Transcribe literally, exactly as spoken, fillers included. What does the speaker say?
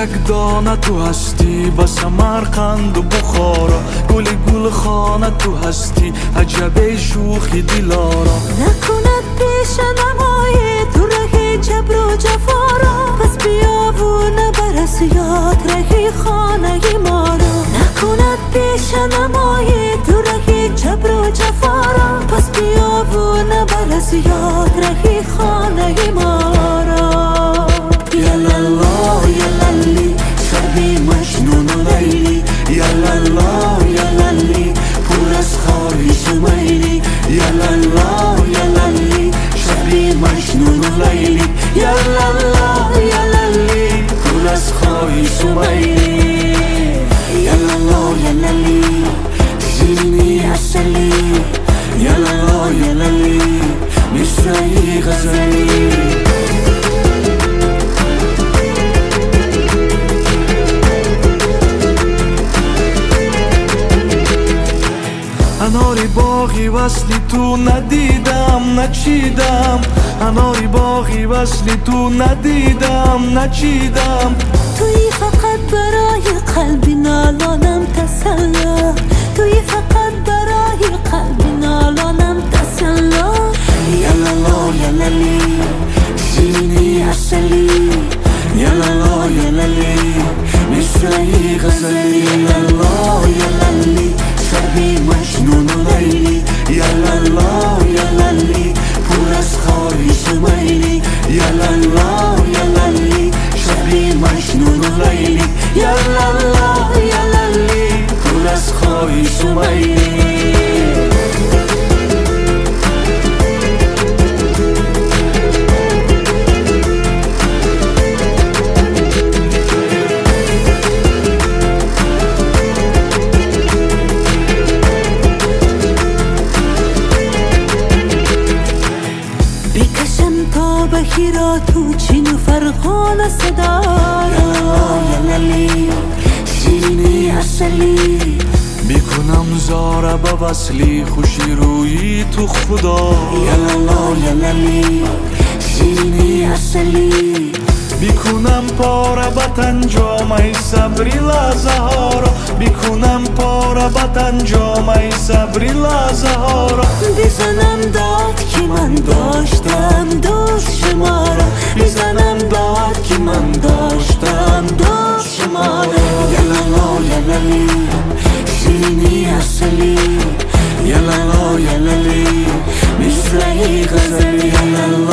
یک دانه تو هستی با سمرقند و بخارا، گل گل خانه تو هستی عجب شوخی دلارا. نکند پیش نمای تو رهی جبر و جفارا، پس بیا و نبرس یاد رهی خانه ما را. نکند پیش نمای تو رهی جبر و جفارا، پس بیا و نبرس یاد رهی خانه ما را. یلالا یلالی شبی مجنون و لیلی، یلالا یلالی پر از خواهش و میلی، یلالا یلالی شبی مجنون و لیلی، یلالا یلالی پر از خواهش و میلی. یلالا یلالی شیرینی عسلی، یلالا یلالی مصرعی غزلی. اناری باغی وصلی تو ندیدم نچیدم، اناری باغی وصلی تو ندیدم نچیدم. توی فقط برای قلبی نالانم تسلا، توی فقط برای قلبی نالانم تسلا. یلالا یلالی شیرینی عسلی، یلالا یلالی مصرعی غزلی، یلالا یلالی شبی مجنون و لیلی، یلالا یلالی پر از خواهش و میلی، یلالا یلالی شبی مجنون و لیلی، یلالا یلالی پر از خواهش و میلی. بکشم تا بهیرا تو چین و فرقان صدا را. یلالی شیرینی عسلی بیکنم زاره به وصلی، خوشی روی تو خدا. یلالا یلالی شیرینی عسلی بیکنم پاره بطن جامعی صبری لحظه ها را، بیکنم پاره بطن جامعی صبری لحظه ها را. بزنم داد که من داشتم دوست شما را، بزنم داد که من داشتم دوست شما را. یلالا یلالی شیرینی عسلی، یلالا یلالی مصرعی غزلی، یلالا